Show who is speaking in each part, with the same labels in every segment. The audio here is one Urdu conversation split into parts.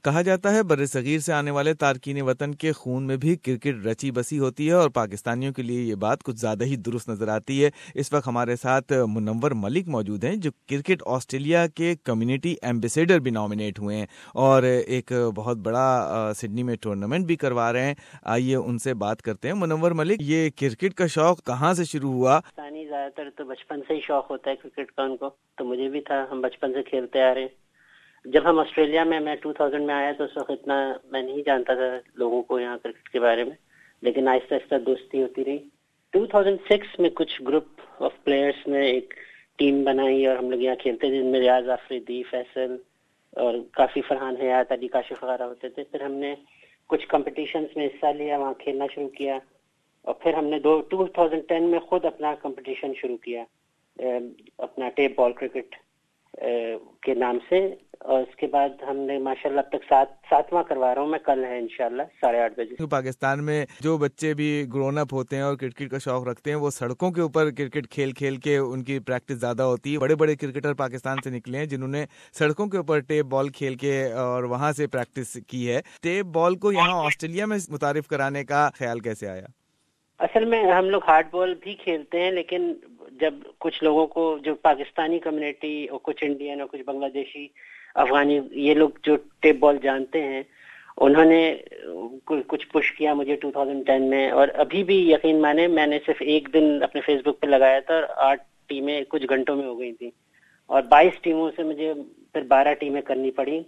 Speaker 1: کہا جاتا ہے برصغیر سے آنے والے تارکین وطن کے خون میں بھی کرکٹ رچی بسی ہوتی ہے اور پاکستانیوں کے لیے یہ بات کچھ زیادہ ہی درست نظر آتی ہے۔ اس وقت ہمارے ساتھ منور ملک موجود ہیں جو کرکٹ آسٹریلیا کے کمیونٹی ایمبیسیڈر بھی نامینیٹ ہوئے ہیں اور ایک بہت بڑا سڈنی میں ٹورنامنٹ بھی کروا رہے ہیں۔ آئیے ان سے بات کرتے ہیں۔ منور ملک، یہ کرکٹ کا شوق کہاں سے شروع ہوا؟
Speaker 2: زیادہ تر تو بچپن سے ہی شوق ہوتا ہے کرکٹ کا ان کو، تو مجھے بھی تھا، ہم بچپن سے کھیلتے آ رہے ہیں۔ جب ہم آسٹریلیا میں 2000 میں آیا تو اس وقت اتنا میں نہیں جانتا تھا لوگوں کو یہاں کرکٹ کے بارے میں، لیکن آہستہ آہستہ دوستی ہوتی رہی۔ 2006 میں کچھ گروپ آف پلیئرس نے ایک ٹیم بنائی اور ہم لوگ یہاں کھیلتے تھے، جن میں ریاض آفریدی، فیصل اور کافی فرحان حیات، علی کاشف وغیرہ ہوتے تھے۔ پھر ہم نے کچھ کمپٹیشنز میں حصہ لیا، وہاں کھیلنا شروع کیا، اور پھر ہم نے 2010 میں خود اپنا کمپٹیشن شروع کیا، اپنا ٹیپ بال کرکٹ کے نام سے، اور اس کے بعد ہم نے ماشاءاللہ اب تک ساتواں کروا رہا ہوں میں، کل ہے انشاءاللہ 8:30 بجے۔
Speaker 1: پاکستان میں جو بچے بھی گرون اپ ہوتے ہیں اور کرکٹ کا شوق رکھتے ہیں، وہ سڑکوں کے اوپر کرکٹ کھیل کھیل کے ان کی پریکٹس زیادہ ہوتی ہے۔ بڑے بڑے کرکٹر پاکستان سے نکلے ہیں جنہوں نے سڑکوں کے اوپر ٹیپ بال کھیل کے اور وہاں سے پریکٹس کی ہے۔ ٹیپ بال کو یہاں آسٹریلیا میں متعارف کرانے کا خیال کیسے آیا؟
Speaker 2: اصل میں ہم لوگ ہارڈ بال بھی کھیلتے ہیں، لیکن جب کچھ لوگوں کو، جو پاکستانی کمیونٹی اور کچھ انڈین اور کچھ بنگلہ دیشی، افغانی، یہ لوگ جو ٹیپ بال جانتے ہیں، انہوں نے کچھ پش کیا مجھے 2010 میں، اور ابھی بھی یقین مانے میں نے صرف ایک دن اپنے فیس بک پہ لگایا تھا اور 8 ٹیمیں کچھ گھنٹوں میں ہو گئی تھیں، اور 22 ٹیموں سے مجھے پھر 12 ٹیمیں کرنی پڑی،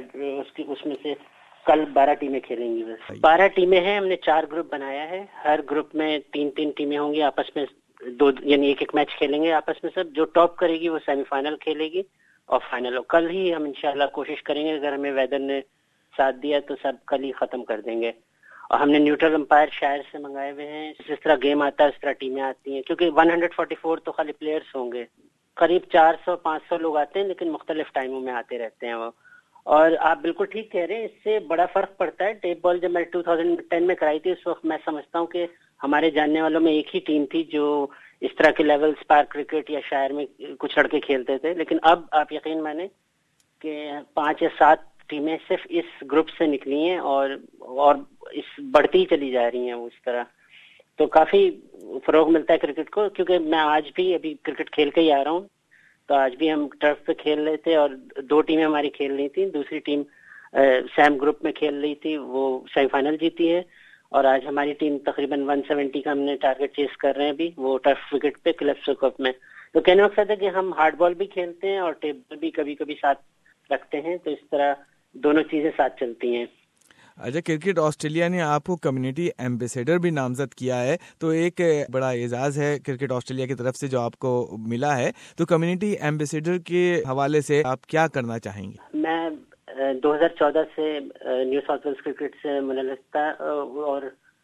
Speaker 2: اس میں سے کل 12 ٹیمیں کھیلیں گی۔ بس 12 ٹیمیں ہیں، ہم نے 4 گروپ بنایا ہے، ہر گروپ میں 3 ٹیمیں ہوں گی، آپس میں یعنی ایک میچ کھیلیں گے آپس میں سب، جو ٹاپ کرے گی وہ سیمی فائنل کھیلے گی اور فائنل کل ہی ہم انشاءاللہ کوشش کریں گے، اگر ہمیں ویدر نے ساتھ دیا تو سب کل ہی ختم کر دیں گے۔ اور ہم نے نیوٹرل امپائر شہر سے منگائے ہوئے ہیں، جس طرح گیم آتا ہے اس طرح ٹیمیں آتی ہیں، کیونکہ 144 تو خالی پلیئرز ہوں گے، قریب 400-500 لوگ آتے ہیں، لیکن مختلف ٹائموں میں آتے رہتے ہیں وہ۔ اور آپ بالکل ٹھیک کہہ رہے ہیں، اس سے بڑا فرق پڑتا ہے۔ ٹیپ بال جب میں 2010 میں کرائی تھی، اس وقت میں سمجھتا ہوں کہ ہمارے جاننے والوں میں ایک ہی ٹیم تھی جو اس طرح کے لیول اسپارک کرکٹ یا شہر میں کچھ لڑکے کھیلتے تھے، لیکن اب آپ یقین مانیں کہ 5 یا 7 ٹیمیں صرف اس گروپ سے نکلی ہیں اور اس بڑھتی ہی چلی جا رہی ہیں وہ اس طرح، تو کافی فروغ ملتا ہے کرکٹ کو، کیونکہ میں آج بھی ابھی کرکٹ کھیل کے ہی آ رہا ہوں، تو آج بھی ہم ٹرف پہ کھیل رہے تھے اور 2 ٹیمیں ہماری کھیل رہی تھیں، دوسری ٹیم سیم گروپ میں کھیل رہی تھی، وہ سیمی فائنل جیتی ہے، اور آج ہماری ٹیم تقریباً 170 کا ہم نے ٹارگٹ چیز کر رہے ہیں ابھی، وہ ٹرف وکٹ پہ کلپسو کپ میں۔ تو کہنے کا مقصد ہے کہ ہم ہارڈ بال بھی کھیلتے ہیں اور ٹیپ بال بھی کبھی کبھی ساتھ رکھتے ہیں، تو اس طرح دونوں چیزیں ساتھ چلتی ہیں۔
Speaker 1: اچھا، کرکٹ آسٹریلیا نے آپ کو کمیونٹی ایمبیسیڈر بھی نامزد کیا ہے، تو ایک بڑا اعزاز ہے کرکٹ آسٹریلیا کی طرف سے جو آپ کو ملا ہے، تو کمیونٹی ایمبیسیڈر کے حوالے سے آپ کیا کرنا چاہیں گے؟
Speaker 2: میں 2014 سے نیو ساؤتھ ویلز کرکٹ سے منسلک تھا، اور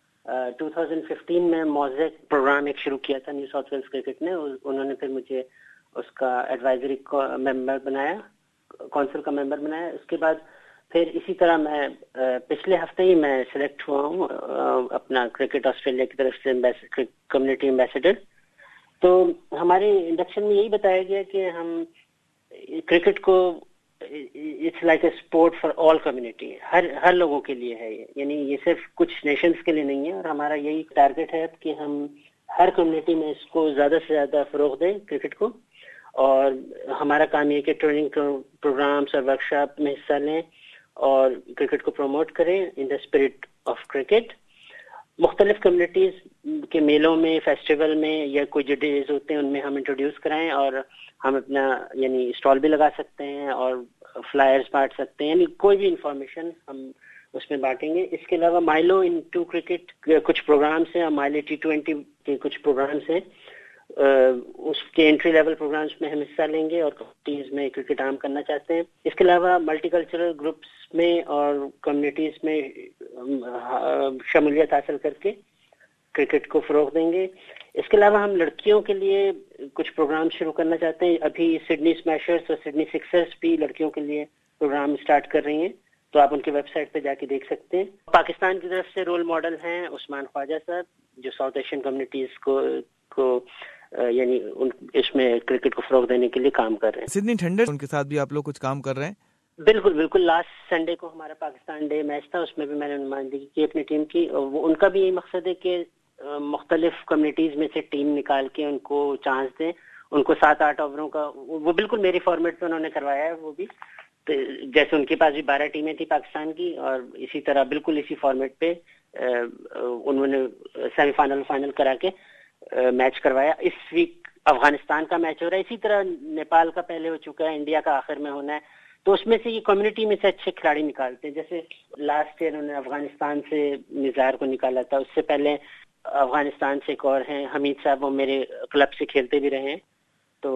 Speaker 2: 2015 میں موزیک پروگرام ایک شروع کیا تھا نیو ساؤتھ ویلز کرکٹ نے، انہوں نے پھر مجھے اس کا ایڈوائزری ممبر بنایا، کونسل کا ممبر بنایا۔ اس کے بعد پھر اسی طرح میں پچھلے ہفتے ہی میں سلیکٹ ہوا ہوں اپنا کرکٹ آسٹریلیا کی طرف سے کمیونٹی ایمبیسیڈر۔ تو ہمارے انڈکشن میں یہی بتایا گیا کہ ہم کرکٹ کو it's like a sport for all community, ہر لوگوں کے لیے ہے، یعنی یہ صرف کچھ نیشنز کے لیے نہیں ہے، اور ہمارا یہی ٹارگٹ ہے کہ ہم ہر کمیونٹی میں اس کو زیادہ سے زیادہ فروغ دیں کرکٹ کو، اور ہمارا کام یہ کہ ٹریننگ پروگرامس اور ورکشاپ میں حصہ لیں اور کرکٹ کو پروموٹ کریں in the spirit of cricket. مختلف کمیونٹیز کے میلوں میں، فیسٹیول میں، یا کوئی جو ڈیز ہوتے ہیں ان میں ہم انٹروڈیوس کرائیں، اور ہم اپنا یعنی اسٹال بھی لگا سکتے ہیں اور فلائرز بانٹ سکتے ہیں، یعنی کوئی بھی انفارمیشن ہم اس میں بانٹیں گے۔ اس کے علاوہ مائلو انٹو کرکٹ کے کچھ پروگرامس ہیں، اور مائلو T20 کے کچھ پروگرامس ہیں، اس کے انٹری لیول پروگرامس میں ہم حصہ لیں گے اور کمیونٹیز میں کرکٹ عام کرنا چاہتے ہیں۔ اس کے علاوہ ملٹی کلچرل گروپس میں اور کمیونٹیز میں شمولیت حاصل کر کے کرکٹ کو فروغ دیں گے۔ اس کے علاوہ ہم لڑکیوں کے لیے کچھ پروگرام شروع کرنا چاہتے ہیں، ابھی سڈنی اسمیشرز اور سڈنی سکسرز بھی لڑکیوں کے لیے پروگرام سٹارٹ کر رہی ہیں، تو آپ ان کی ویب سائٹ پہ جا کے دیکھ سکتے ہیں۔ پاکستان کی طرف سے رول ماڈل ہیں عثمان خواجہ صاحب، جو ساؤتھ ایشین کمیونٹیز کو یعنی اس میں کرکٹ کو فروغ دینے کے لیے کام کر رہے ہیں۔
Speaker 1: سڈنی تھنڈر، ان کے ساتھ بھی آپ لوگ کچھ کام کر رہے ہیں؟
Speaker 2: بالکل بالکل، لاسٹ سنڈے کو ہمارا پاکستان ڈے میچ تھا، اس میں بھی میں نے نمائندگی کی اپنی ٹیم کی. ان کا بھی یہی مقصد ہے کہ مختلف کمیونٹیز میں سے ٹیم نکال کے ان کو چانس دیں. ان کو 7-8 اووروں کا، وہ بالکل میری فارمیٹ پہ انہوں نے کروایا ہے. وہ بھی جیسے ان کے پاس بھی 12 ٹیمیں تھیں پاکستان کی، اور اسی طرح بالکل اسی فارمیٹ پہ انہوں نے سیمی فائنل فائنل کرا کے میچ کروایا. اس ویک افغانستان کا میچ ہو رہا ہے، اسی طرح نیپال کا پہلے ہو چکا ہے، انڈیا کا آخر میں ہونا ہے. تو اس میں سے یہ کمیونٹی میں سے اچھے کھلاڑی نکالتے ہیں. جیسے لاسٹ ایئر انہوں نے افغانستان سے نزار کو نکالا تھا، اس سے پہلے افغانستان سے ایک اور ہیں حمید صاحب، وہ میرے کلب سے کھیلتے بھی رہے ہیں، تو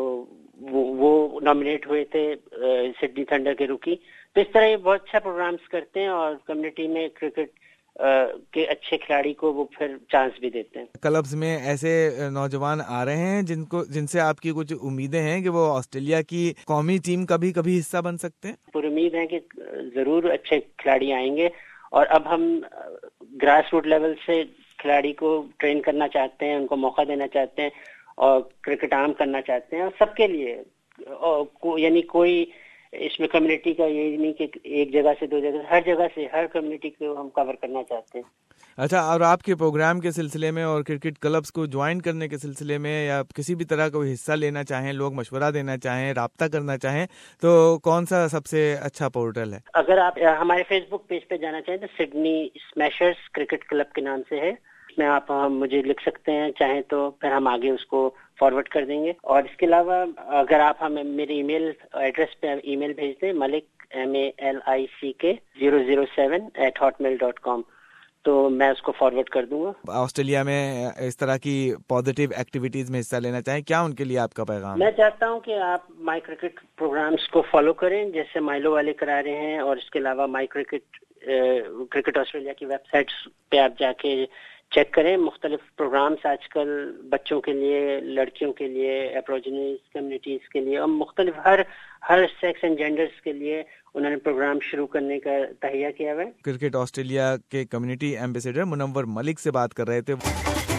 Speaker 2: وہ نامینیٹ ہوئے تھے سڈنی تھنڈر کے روکی. تو اس طرح یہ بہت اچھا پروگرامز کرتے ہیں، اور کمیونٹی میں کرکٹ کے اچھے کھلاڑی کو وہ پھر چانس بھی دیتے ہیں.
Speaker 1: کلبز میں ایسے نوجوان آ رہے ہیں جن سے آپ کی کچھ امیدیں ہیں کہ وہ آسٹریلیا کی قومی ٹیم کا بھی کبھی حصہ بن سکتے ہیں؟
Speaker 2: پر امید ہے کہ ضرور اچھے کھلاڑی آئیں گے، اور اب ہم گراس روٹ لیول سے کھلاڑی کو ٹرین کرنا چاہتے ہیں، ان کو موقع دینا چاہتے ہیں، اور کرکٹ عام کرنا چاہتے ہیں، اور سب کے لیے. یعنی کوئی اس میں کمیونٹی کا یہی نہیں کہ ایک جگہ سے دو جگہ، ہر جگہ سے ہر کمیونٹی کو ہم کور کرنا چاہتے ہیں.
Speaker 1: اچھا، اور آپ کے پروگرام کے سلسلے میں اور کرکٹ کلبز کو جوائن کرنے کے سلسلے میں، یا کسی بھی طرح کا حصہ لینا چاہیں، لوگ مشورہ دینا چاہیں، رابطہ کرنا چاہیں، تو کون سا سب سے اچھا پورٹل ہے؟
Speaker 2: اگر آپ ہمارے فیس بک پیج پہ جانا چاہیں تو سڈنی اسمیشرز کرکٹ کلب کے نام سے ہے. اس میں آپ مجھے لکھ سکتے ہیں چاہیں تو، پھر ہم آگے اس کو فارورڈ کر دیں گے. اور اس کے علاوہ اگر آپ ہمیں میرے ای میل ایڈریس پہ ای میل بھیج دیں، ملک MALICK 007@hotmail.com، تو میں اس کو فارورڈ کر دوں گا.
Speaker 1: آسٹریلیا میں اس طرح کی پازیٹیو ایکٹیویٹیز میں حصہ لینا چاہیں، کیا ان کے لیے آپ کا پیغام؟
Speaker 2: میں چاہتا ہوں کہ آپ مائی کرکٹ پروگرامز کو فالو کریں، جیسے مائلو والے کرا رہے ہیں، اور اس کے علاوہ مائی کرکٹ آسٹریلیا کی ویب سائٹس پہ آپ جا کے چیک کریں. مختلف پروگرامز آج کل بچوں کے لیے، لڑکیوں کے لیے، ایبروجنیز کمیونٹیز کے لیے، اور مختلف ہر سیکس اینڈ جینڈرز کے لیے انہوں نے پروگرام شروع کرنے کا تہیہ کیا ہوا ہے.
Speaker 1: کرکٹ آسٹریلیا کے کمیونٹی ایمبیسیڈر منور ملک سے بات کر رہے تھے.